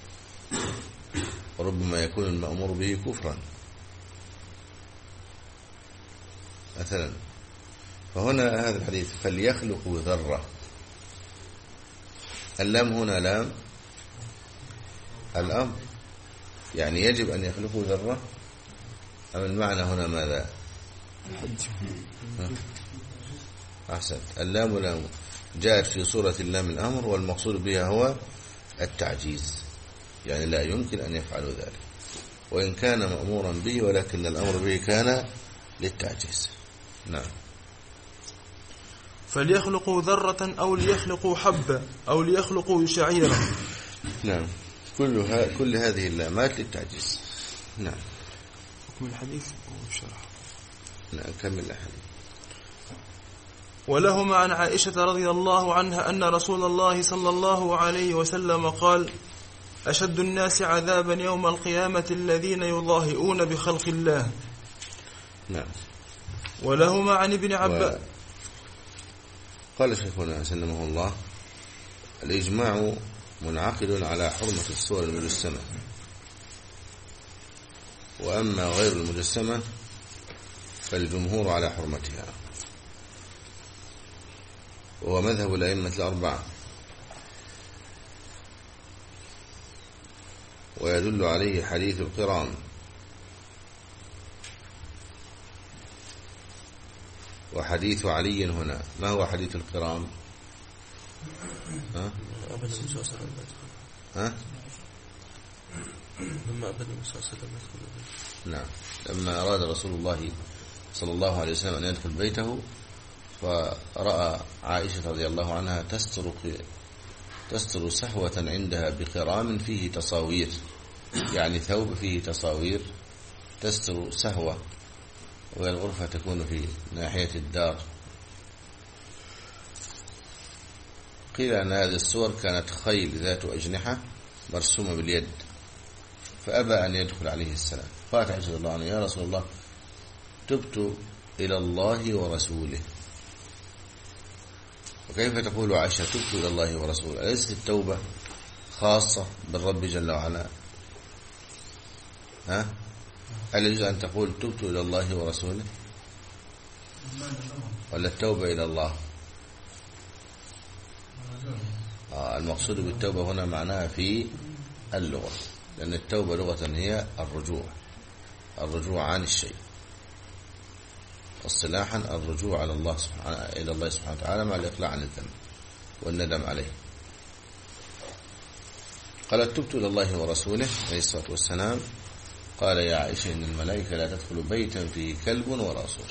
وربما يكون المأمور به كفرا مثلا. فهنا هذا الحديث فليخلقوا ذرة، اللام هنا لام الأمر، يعني يجب أن يخلقوا ذرة، أم المعنى هنا ماذا؟ أحسنت. اللام لام جاءت في صورة اللام الأمر، والمقصود بها هو التعجيز، يعني لا يمكن أن يفعلوا ذلك وإن كان مأمورا به، ولكن الأمر به كان للتعجيز. نعم. فليخلقوا ذرة أو ليخلقوا حبة أو ليخلقوا شعيرا. نعم. كل هذه اللامات للتعجيز. نعم. حكم الحديث والشرح. نعم. كمل الحديث. ولهما عن عائشة رضي الله عنها أن رسول الله صلى الله عليه وسلم قال أشد الناس عذابا يوم القيامة الذين يضاهئون بخلق الله. نعم. ولهما عن ابن عباس قال شيخنا سلمه الله الإجماع منعقد على حرمة الصور المجسمة وأما غير المجسمة فالجمهور على حرمتها، وهو مذهب الأئمة الأربعة، ويدل عليه حديث القران. وحديث علي هنا، ما هو حديث القران؟ نعم، لما أراد رسول الله صلى الله عليه وسلم أن يدخل بيته فرأى عائشة رضي الله عنها تستر سهوة عندها بقرام فيه تصاوير، يعني ثوب فيه تصاوير تستر سهوة، وهي الغرفة تكون في ناحية الدار. قيل أن هذه الصور كانت خيل ذات أجنحة مرسومة باليد، فأبى أن يدخل عليه السلام. قالت عائشة رضي الله عنها: يا رسول الله، تبت إلى الله ورسوله. وكيف تقول عائشة تبت إلى الله ورسوله؟ أليست التوبة خاصة بالرب جل وعلا؟ هل يجوز أن تقول تبت إلى الله ورسوله، ولا التوبة إلى الله؟ المقصود بالتوبة هنا معناها في اللغة، لأن التوبة لغة هي الرجوع عن الشيء، اصطلاحا الرجوع إلى الله سبحانه وتعالى مع الإقلاع عن الذنب والندم عليه. قالت: تبت إلى الله ورسوله عليه الصلاة والسلام. قال: يا عائشة، إن الملائكة لا تدخل بيتا فيه كلب ولا صور.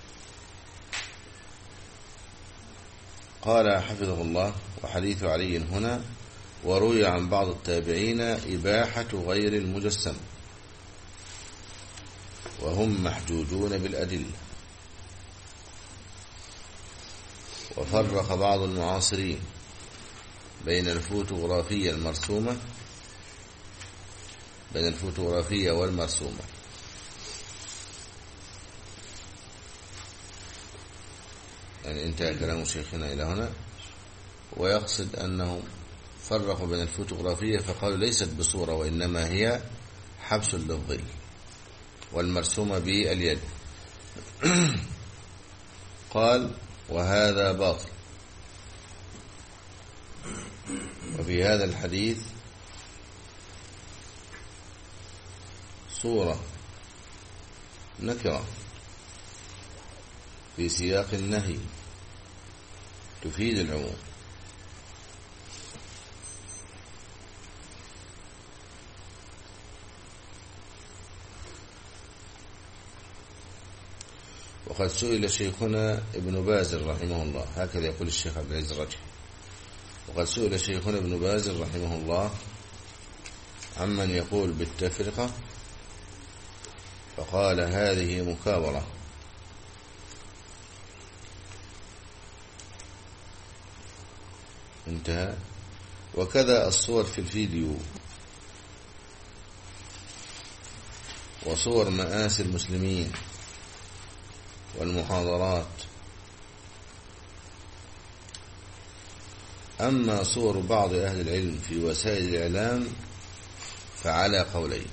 قال حفظه الله: وحديث علي هنا، وروي عن بعض التابعين إباحة غير المجسم، وهم محجوجون بالأدلة. وفرق بعض المعاصرين بين الفوتوغرافية والمرسومة. يعني انتهى كلام شيخنا إلى هنا، ويقصد أنهم فرقوا بين الفوتوغرافية فقالوا ليست بصورة، وإنما هي حبس للظل، والمرسومة باليد. قال: وهذا باطل. وفي هذا الحديث صورة نكرة في سياق النهي تفيد العموم. وقد سئل شيخنا ابن باز رحمه الله، هكذا يقول الشيخ عبد العزيز الرجحي، وقد سئل شيخنا ابن باز رحمه الله عمن يقول بالتفرقة، فقال: هذه مكابرة. انتهى. وكذا الصور في الفيديو وصور مآسي المسلمين والمحاضرات. أما صور بعض أهل العلم في وسائل الإعلام فعلى قولين: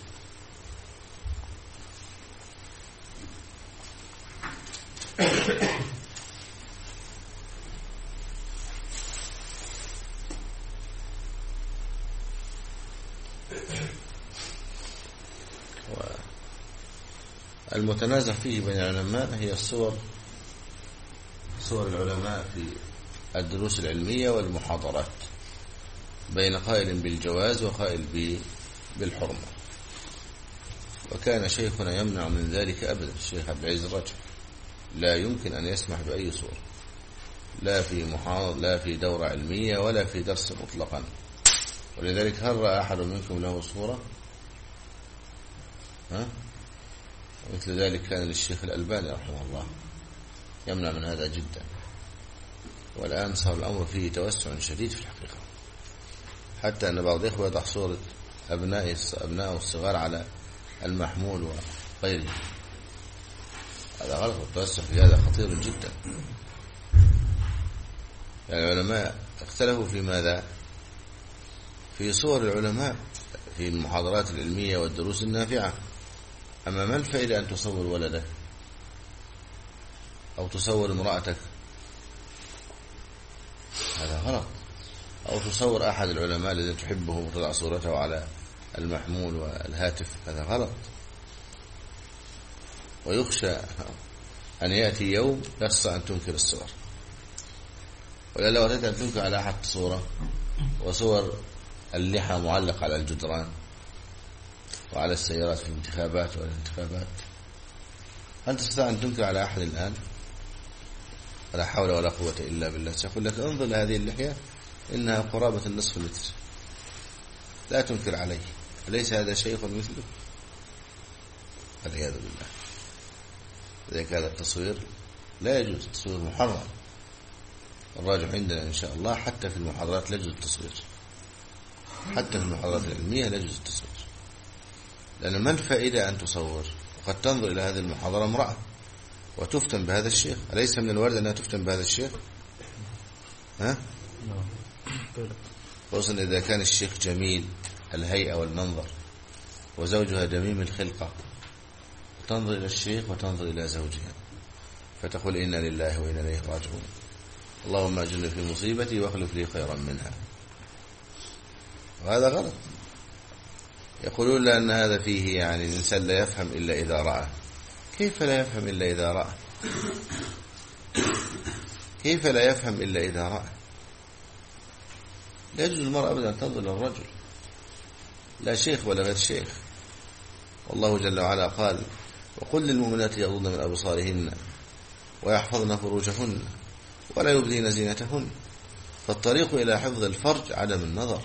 المتنازع فيه بين العلماء هي صور العلماء في الدروس العلمية والمحاضرات، بين قائل بالجواز وقائل بالحرمة. وكان شيخنا يمنع من ذلك أبدا، الشيخ عبد العزيز الرجحي لا يمكن أن يسمح بأي صورة، لا في محاضرة لا في دورة علمية ولا في درس مطلقا. ولذلك هل رأى أحد منكم له صورة؟ مثل ذلك كان للشيخ الألباني رحمه الله، يمنع من هذا جدا. والآن صار الأمر فيه توسع شديد في الحقيقة، حتى أن بعض الإخوة يضع صورة أبنائه الصغار على المحمول وغيره. هذا غلط، والتوسع في هذا خطير جدا. يعني العلماء اختلفوا في ماذا؟ في صور العلماء في المحاضرات العلمية والدروس النافعة. أما ما الفائدة أن تصور ولدك أو تصور امرأتك؟ هذا غلط. أو تصور أحد العلماء الذي تحبه وتضع صورته على المحمول والهاتف، هذا غلط. ويخشى أن يأتي يوم لا تستطيع أن تنكر الصور، ولا لو أردت أن تنكر على أحد صورة، وصور اللحى معلقة على الجدران وعلى السيارات في الانتخابات والانتخابات، هل تستطيع أن تنكر على أحد الآن؟ ولا حول ولا قوة إلا بالله. سأقول لك انظر لهذه اللحية إنها قرابة النصف متر، لا تنكر عليه، أليس هذا شيخ مثله؟ والعياذ بالله. لذلك هذا التصوير لا يجوز، التصوير محرم. الراجح عندنا إن شاء الله حتى في المحاضرات لا يجوز التصوير، حتى في المحاضرات العلمية لا يجوز التصوير. لأن ما الفائدة أن تصور وقد تنظر إلى هذه المحاضرة امرأة وتفتن بهذا الشيخ؟ أليس من الوارد أنها تفتن بهذا الشيخ؟ ها؟ خصوصا إذا كان الشيخ جميل الهيئة والمنظر وزوجها دميم الخلقة، تنظر إلى الشيخ وتنظر إلى زوجها فتقول إنا لله وإنا إليه راجعون، اللهم أجرني في مصيبتي واخلف لي خيرا منها. وهذا غلط. يقولون لأن هذا فيه يعني الإنسان لا يفهم إلا إذا رأى. كيف لا يفهم إلا إذا رأى؟ كيف لا يفهم إلا إذا رأى؟ لا يجوز المرأة أبدا أن تنظر للرجل، لا شيخ ولا غير شيخ. والله جل وعلا قال وقل للمؤمنات يغضضن من أبصارهن ويحفظن فروجهن ولا يبدين زينتهن. فالطريق إلى حفظ الفرج عدم النظر،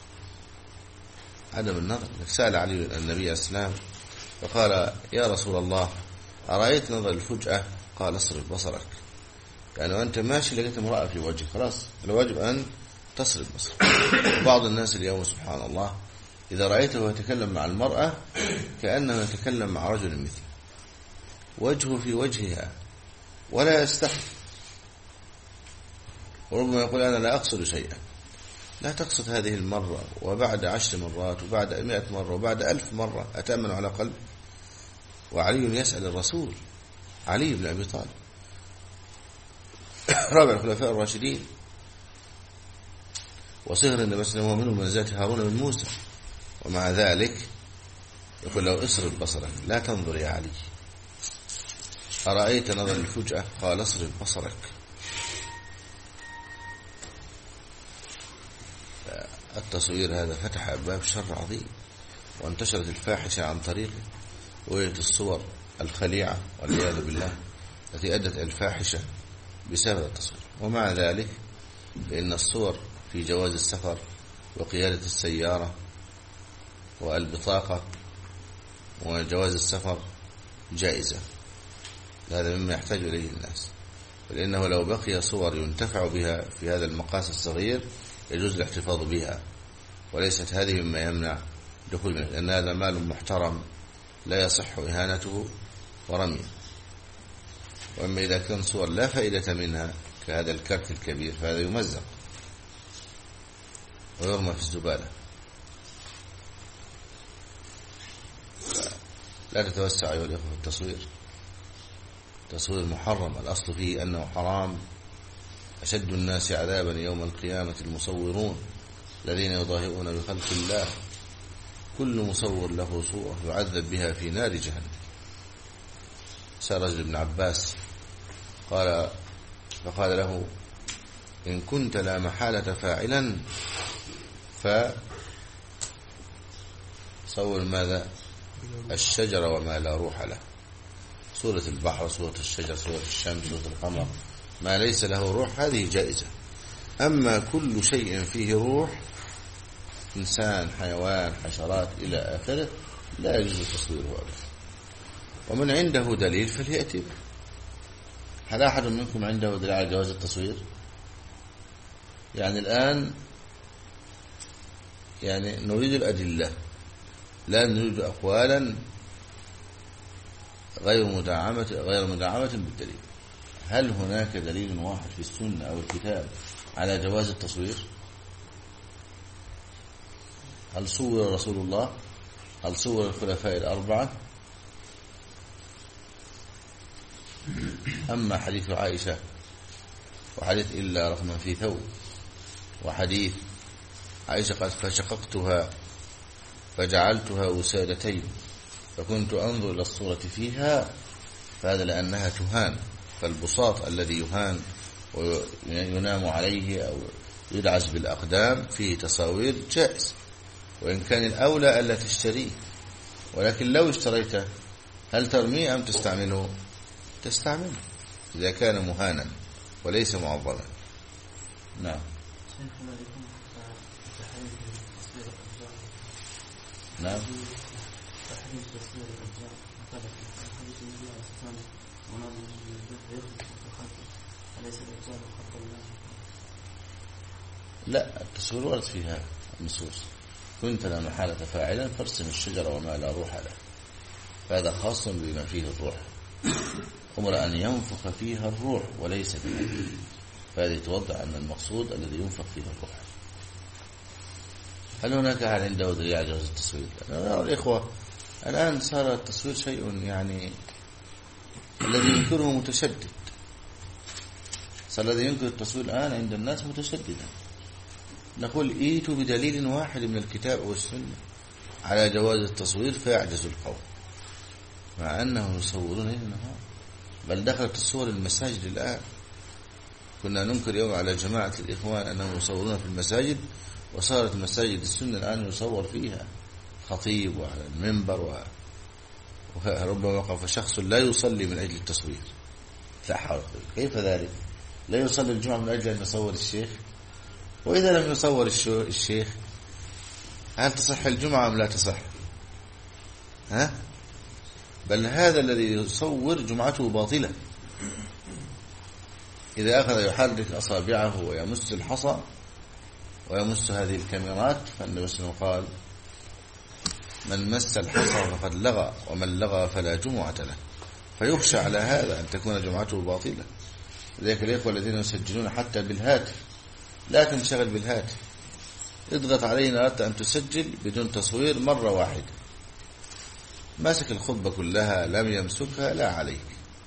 عدم النظر. سأل علي النبي السلام فقال يا رسول الله أرأيت نظر الفجأة؟ قال اصرف بصرك. يعني أنت ماشي لقيت امرأة في وجهك، خلاص الواجب أن تصرف بصرك. بعض الناس اليوم سبحان الله إذا رأيته يتكلم مع المرأة كأنه يتكلم مع رجل مثله، وجهه في وجهها ولا يستحي، وربما يقول أنا لا أقصد شيئا. لا تقصد هذه المرة وبعد 10 مرات وبعد 100 مرة وبعد 1000 مرة أتأمن على قلبي. وعلي يسأل الرسول، علي بن أبي طالب رابع الخلفاء الراشدين وصهر النبي صلى الله عليه وسلم ومنه منزلة هارون بن موسى، ومع ذلك يقول له اصرف بصرك لا تنظر يا علي. أرأيت نظر الفجأة؟ قال اصرف بصرك. التصوير هذا فتح أبواب شر عظيم، وانتشرت الفاحشة عن طريقه، ووجدت الصور الخليعة والعياذ بالله التي أدت الفاحشة بسبب التصوير. ومع ذلك فإن الصور في جواز السفر وقيادة السيارة والبطاقة وجواز السفر جائزة. هذا مما يحتاج إليه الناس، لأنه لو بقي صور ينتفع بها في هذا المقاس الصغير يجوز الاحتفاظ بها، وليست هذه مما يمنع دخول منه، لأن هذا مال محترم لا يصح إهانته ورميه. وأما إذا كان صور لا فائدة منها كهذا الكرت الكبير فهذا يمزق ويرمى في الزبالة. لا تتوسع أيها الأخوة في التصوير. التصوير محرم، الأصل فيه أنه حرام. أشد الناس عذابا يوم القيامة المصورون الذين يضاهئون بخلق الله، كل مصور له صورة يعذب بها في نار جهنم. سأل رجل ابن عباس فقال له إن كنت لا محالة فاعلا فصور ماذا؟ الشجر وما لا روح له، صورة البحر، صورة الشجر، صورة الشمس، صورة القمر، ما ليس له روح هذه جائزة. أما كل شيء فيه روح، إنسان، حيوان، حشرات إلى آخره، لا يجوز تصويره أبدا. ومن عنده دليل فليأتي به. هل أحد منكم عنده دليل على جواز التصوير؟ يعني الآن نريد الأدلة، لا نريد أقوالا غير مدعمة بالدليل. هل هناك دليل واحد في السنة أو الكتاب على جواز التصوير؟ هل صور رسول الله؟ هل صور الخلفاء الأربعة؟ أما حديث عائشة وحديث إلا رقما في ثوب وحديث عائشة قد فشققتها فجعلتها وسادتين فكنت أنظر إلى الصورة فيها، فهذا لأنها تهان، فالبساط الذي يهان وينام عليه أو يدعس بالأقدام فيه تصاوير جائز، وإن كان الأولى ألا تشتريه، ولكن لو اشتريته هل ترميه أم تستعمله؟ تستعمله إذا كان مهانا وليس معظما. نعم. نعم. لا، التصوير ورد فيها النصوص، كنت لا محالة فاعلا فارسم الشجرة وما لا روح له، فهذا خاص بما فيه الروح، أمر أن ينفخ فيها الروح وليس بها، فهذه توضح أن المقصود الذي ينفخ فيه الروح. هل هناك أحد عنده دليل على جواز التصوير؟ أنا الإخوة الآن صار التصوير شيء يعني الذي ينكره متشدد، صار الذي ينكر التصوير الآن عند الناس متشددا. نقول ائتوا بدليل واحد من الكتاب والسنة على جواز التصوير فيعجز القوم، مع أنهم يصورون ليل نهار، بل دخلت الصور المساجد الآن. كنا ننكر يوم على جماعة الإخوان أنهم يصورون في المساجد، وصارت مساجد السنة الآن يصور فيها خطيب وعلى المنبر وربما وقف شخص لا يصلي من أجل التصوير. لا حول. كيف ذلك؟ لا يصلي الجمعة من أجل أن يصور الشيخ؟ وإذا لم يصور الشيخ هل تصح الجمعة أم لا تصح؟ بل هذا الذي يصور جمعته باطلة، إذا أخذ يحرك أصابعه ويمس الحصى ويمس هذه الكاميرات، فالنبي صلى الله عليه وسلم قال من مس الحصى فقد لغى ومن لغى فلا جمعة له، فيخشى على هذا أن تكون جمعته باطلة. لذلك الإخوة الذين يسجلون حتى بالهاتف، لا تنشغل بالهاتف، اضغط عليه إن أردت أن تسجل بدون تصوير مرة واحدة، ماسك الخطبة كلها لم يمسكها لا عليك،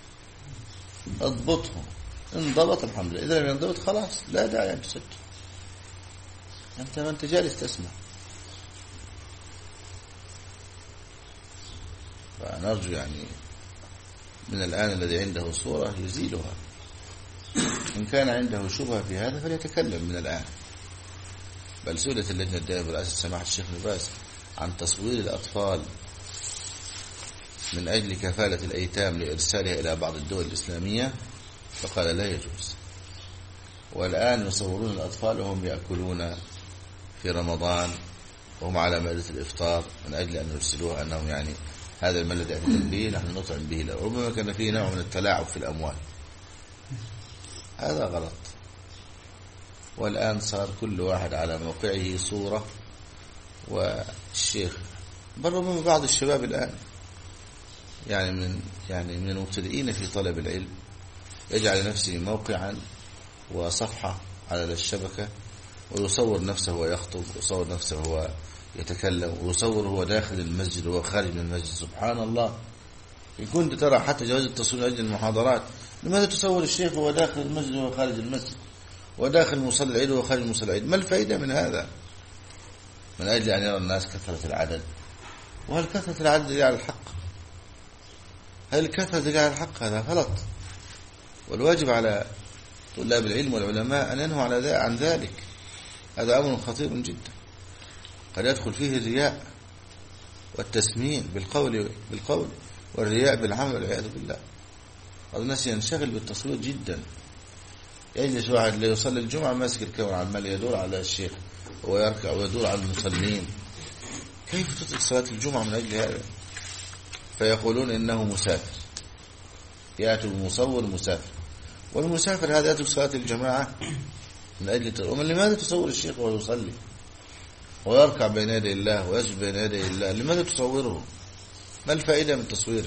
اضبطه، انضبط الحمد لله، إذا لم ينضبط خلاص لا داعي أن تسجل، أنت جالس تسمع. فنرجو يعني من الآن الذي عنده صورة يزيلها، إن كان عنده شبهة في هذا فليتكلم من الآن. بل سئلت اللجنة الدائمة برئاسة سماحة الشيخ نباس عن تصوير الأطفال من أجل كفالة الأيتام لإرسالها إلى بعض الدول الإسلامية، فقال لا يجوز. والآن يصورون الأطفال وهم يأكلون في رمضان وهم على مائدة الإفطار من أجل أن يرسلوها أنهم يعني هذا المال الذي أكلم به نحن نطعم به، ربما كان فيه نوع من التلاعب في الأموال، هذا غلط. والآن صار كل واحد على موقعه صورة، والشيخ بل ربما بعض الشباب الآن يعني من المبتدئين في طلب العلم يجعل نفسه موقعا وصفحة على الشبكة، ويصور نفسه ويخطب، ويصور نفسه وهو يتكلم، ويصور هو داخل المسجد وهو خارج من المسجد. سبحان الله، إن كنت ترى حتى جواز التصوير أجل المحاضرات، لماذا تصور الشيخ وهو داخل المسجد وهو خارج المسجد، وداخل مصلى العيد وهو خارج مصلى العيد؟ ما الفائدة من هذا؟ من أجل أن يرى الناس كثرة العدد. وهل كثرة العدد دليل على الحق؟ هل كثرة دليل على الحق؟ هذا غلط. والواجب على طلاب العلم والعلماء أن ينهوا عن ذلك، هذا أمر خطير جدا، قد يدخل فيه الرياء والتسمين بالقول والرياء بالعمل والعياذ بالله. بعض الناس ينشغل بالتصوير جدا، يجلس واحد لا يصلي الجمعة ماسك الكاميرا عمال يدور على الشيخ ويركع ويدور على المصلين. كيف تترك صلاة الجمعة من أجل هذا؟ فيقولون إنه مسافر، يأتي بمصور مسافر، والمسافر هذا يترك صلاة الجماعة من أجل ومن لماذا تصور الشيخ وهو يصلي ويركع بين يدي الله ويسجد بين يدي الله؟ لماذا تصوره؟ ما الفائدة من تصويره؟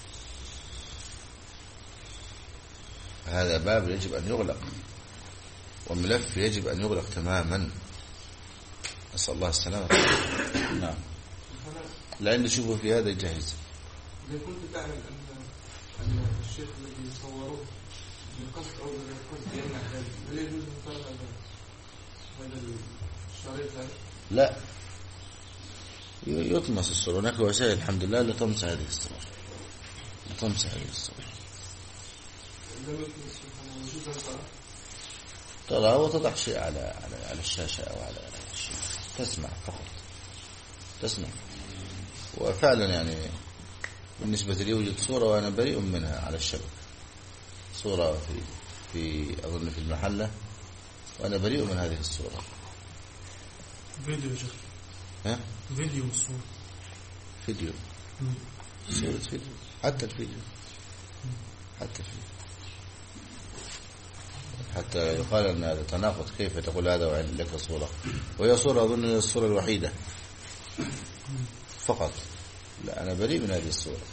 هذا باب يجب أن يغلق، وملف يجب أن يغلق تماما، نسأل الله السلامة. نعم، لا عندي شبهة في هذا جاهز. إذا كنت تعلم أن الشيخ الشيخ الذي يصوروه بالقصد أو بالقصد يمنع هذا، هل يجوز مطالبة هذا الشريط هذا؟ لا، يطمس الصورة. هناك وسائل الحمد لله لطمس هذه الصورة، لطمس هذه الصورة. ترى وتضع شيء على الشاشة أو على الشيء، تسمع فقط، تسمع. وفعلا يعني بالنسبة لي وجد صورة وأنا بريء منها على الشبكة، صورة في أظن في المحلة، وأنا بريء من هذه الصورة. فيديو يا شيخ. ها؟ فيديو الصورة. فيديو. صورة فيديو، حتى الفيديو، حتى الفيديو، حتى يقال أن هذا تناقض. كيف تقول هذا وعند لك صورة؟ وهي صورة أظن الصورة الوحيدة فقط. لا، أنا بريء من هذه الصورة.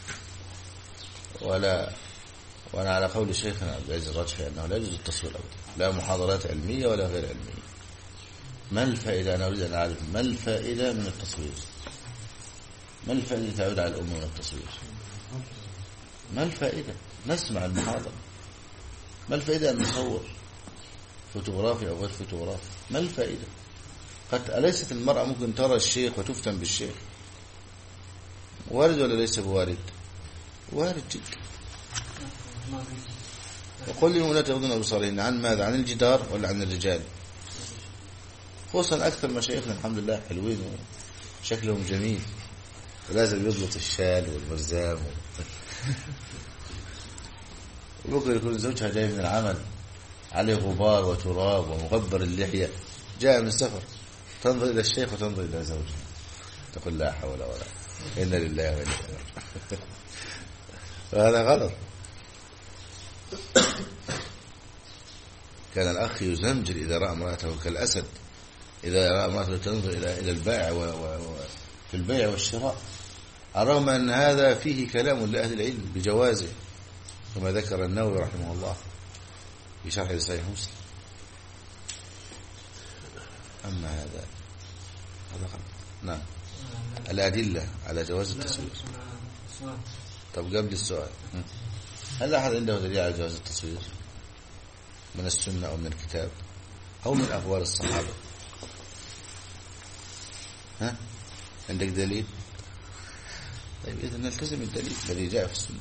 وأنا على قول شيخنا عبد العزيز الرجحي أنه لا يجوز التصوير أبدا، لا محاضرات علمية ولا غير علمية. ما الفائدة؟ أنا أريد أن أعرف ما الفائدة من التصوير؟ ما الفائدة تعود على الأمة من التصوير؟ ما الفائدة؟ نسمع المحاضرة. ما الفائدة أن نصور فوتوغرافي أو غير فوتوغرافي؟ ما الفائدة؟ قد أليست المرأة ممكن ترى الشيخ وتفتن بالشيخ؟ وارد ولا ليس بوارد؟ وارد جدا. وقل لهم لا تغضون أبصارهن عن ماذا؟ عن الجدار ولا عن الرجال؟ خصوصا أكثر مشايخنا الحمد لله حلوين وشكلهم جميل، ولازم يضبط الشال والمرزام وبكر يكون زوجها جاي من العمل عليه غبار وتراب ومغبر اللحية، جاء من السفر، تنظر إلى الشيخ وتنظر إلى زوجها، تقول لا حول ولا قوة إلا لله وإنا إليه راجعون. وهذا غلط. كان الأخ يزمجر إذا رأى امرأته كالأسد إذا رأى امرأته تنظر إلى البائع في البيع والشراء، رغم أن هذا فيه كلام لأهل العلم بجوازه، كما ذكر النووي رحمه الله في شرح صحيح مسلم. أما هذا غلط. نعم. الأدلة على جواز التصوير. طب قبل السؤال، هل أحد عنده دليل على جواز التصوير من السنة أو من الكتاب أو من أقوال الصحابة؟ ها؟ عندك دليل؟ طيب إذن نلتزم الدليل الذي جاء في السنة،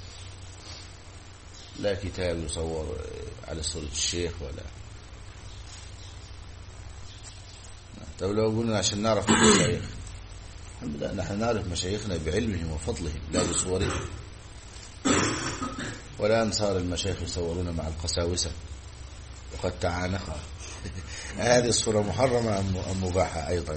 لا كتاب يصور على صورة الشيخ ولا. طيب لو قلنا عشان نعرف المشايخ، الحمد لله نحن نعرف مشايخنا بعلمهم وفضلهم لا بصورهم. والآن صار المشايخ يصورون مع القساوسة وقد تعانقوا. هذه الصورة محرمة أم مباحة أيضا؟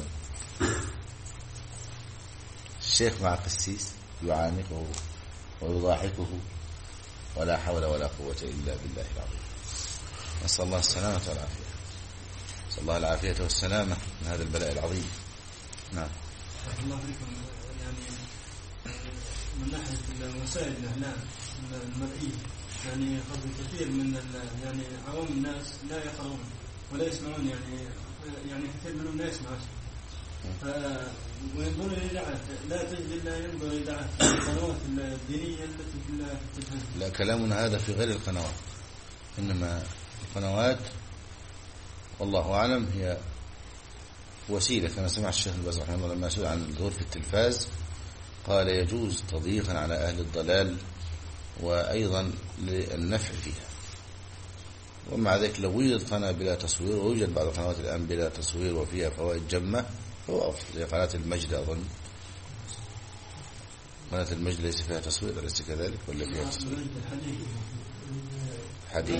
الشيخ مع قسيس يعانقه ويضاحكه، ولا حول ولا قوة إلا بالله العظيم. نسأل الله السلامة والعافية، نسأل الله العافية والسلامة من هذا البلاء العظيم. نعم. الله عليكم. يعني من ناحية الوسائل الإعلام المرئية، يعني قبل كثير من يعني عوام الناس لا يقرؤون ولا يسمعون، يعني كثير منهم لا يسمع شيء، وينظرون إلى الإذاعات، لا تجد إلا ينظر إلى الإذاعات القنوات الدينية التي في التلفزيون. لا، كلامنا هذا في غير القنوات، إنما القنوات والله أعلم هي وسيلة. كما سمع الشيخ الباز رحمه الله لما سئل عن الظهور في التلفاز قال يجوز تضييقا على أهل الضلال وأيضا للنفع فيها. ومع ذلك لو وجدت قناة بلا تصوير، ويوجد بعض القنوات الآن بلا تصوير وفيها فوائد جمة، هو أفضل. زي قناة المجد، أظن قناة المجد ليس فيها تصوير، أليس كذلك ولا فيها تصوير؟ حديث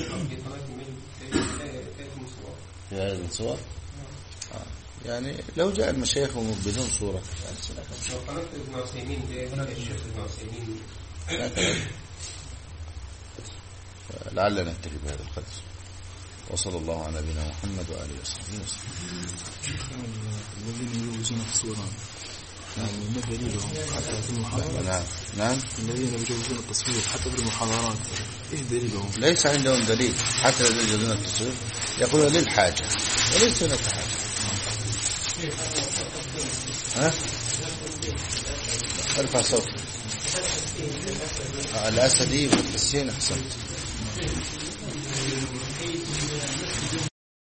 فيها أيضا صور. يعني لو جاء المشايخ بدون صورة يعني قناة ابن عثيمين قناة الشيخ ابن عثيمين. لعلنا نكتفي بهذا القدر، وصلى الله على نبينا محمد وآله وصحبه وسلم. الذين يجوزون التصوير ما دليلهم حتى في المحاضرات؟ نعم. الذين يجوزون التصوير حتى في المحاضرات ايش دليلهم؟ ليس عندهم دليل. حتى الذين يجوزون التصوير يقولون للحاجة وليس هناك حاجة. ها؟ ارفع صوتك. الأسدي بفتح السين أحسنت.